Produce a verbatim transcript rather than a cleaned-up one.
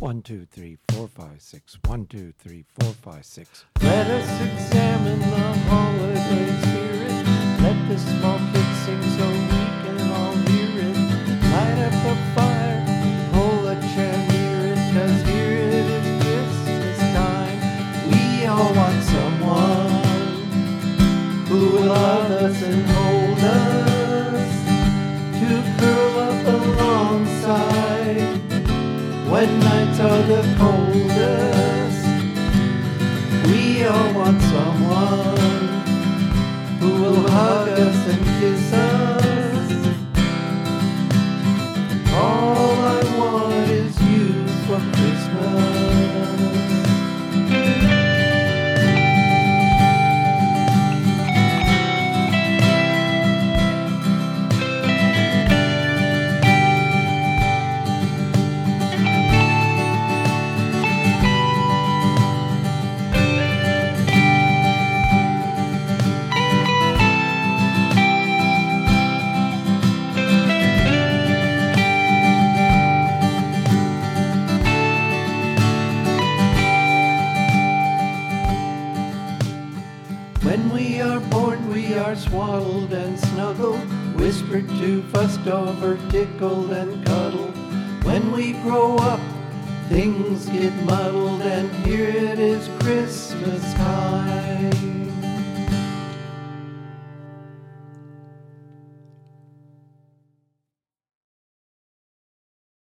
One, two, three, four, five, six. One, two, three, four, five, six. Let us examine the holiday spirit. Let the small kids sing so we can all hear it. Light up a fire, pull a chair near it, 'cause here it is Christmas time. We all want someone who will love us and hold us, to curl up alongside when nights are the coldest. We all want someone who will hug us and kiss us. All I want is you for Christmas. When we are born, we are swaddled and snuggled, whispered to, fussed over, tickled and cuddled. When we grow up, things get muddled, and here it is Christmas time.